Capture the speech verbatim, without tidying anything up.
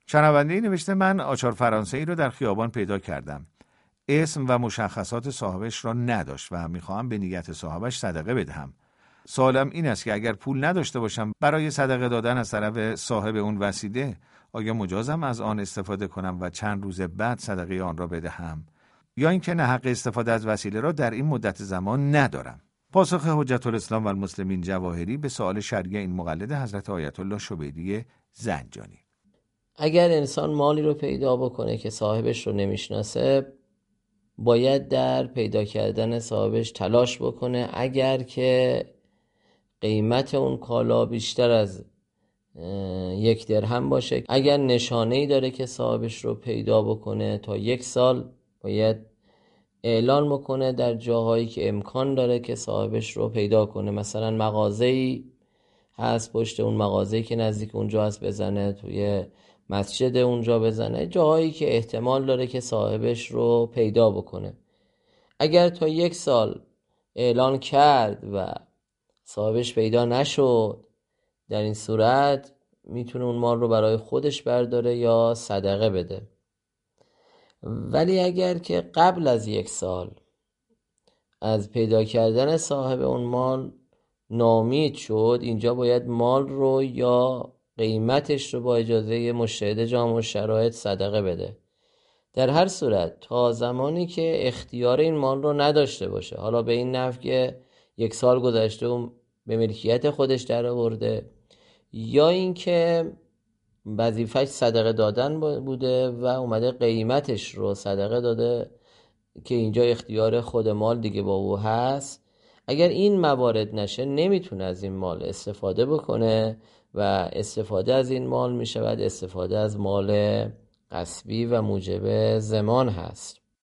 شنونده‌ای نوشته من آچار فرانسه‌ای رو در خیابان پیدا کردم. اسم و مشخصات صاحبش را نداشت و میخواهم به نیت صاحبش صدقه بدهم. سوالم این است که اگر پول نداشته باشم برای صدقه دادن از طرف صاحب اون وسیله، آیا مجازم از آن استفاده کنم و چند روز بعد صدقه آن را بدهم، یا اینکه نه حق استفاده از وسیله را در این مدت زمان ندارم؟ پاسخ حجت الاسلام و المسلمین جواهری به سوال شرعی این مقلد حضرت آیت الله شبیری زنجانی. اگر انسان مالی رو پیدا بکنه که صاحبش رو نمیشناسه، باید در پیدا کردن صاحبش تلاش بکنه. اگر که قیمت اون کالا بیشتر از یک درهم باشه، اگر نشانه‌ای داره که صاحبش رو پیدا بکنه، تا یک سال باید اعلان بکنه در جاهایی که امکان داره که صاحبش رو پیدا کنه. مثلا مغازه‌ای هست، پشت اون مغازه‌ای که نزدیک اونجا هست بزنه، توی مسجد اونجا بزنه، جاهایی که احتمال داره که صاحبش رو پیدا بکنه. اگر تا یک سال اعلان کرد و صاحبش پیدا نشد، در این صورت میتونه اون مال رو برای خودش برداره یا صدقه بده. ولی اگر که قبل از یک سال از پیدا کردن صاحب اون مال ناامید شد، اینجا باید مال رو یا قیمتش رو با اجازه مجتهد جامع الشرایط صدقه بده. در هر صورت تا زمانی که اختیار این مال رو نداشته باشه، حالا به این نحو که یک سال گذشته و به ملکیت خودش در آورده، یا اینکه وظیفه‌اش صدقه دادن بوده و اومده قیمتش رو صدقه داده که اینجا اختیار خود مال دیگه با او هست، اگر این موارد نشه نمیتونه از این مال استفاده بکنه و استفاده از این مال میشود استفاده از مال غصبی و موجب ضمان هست.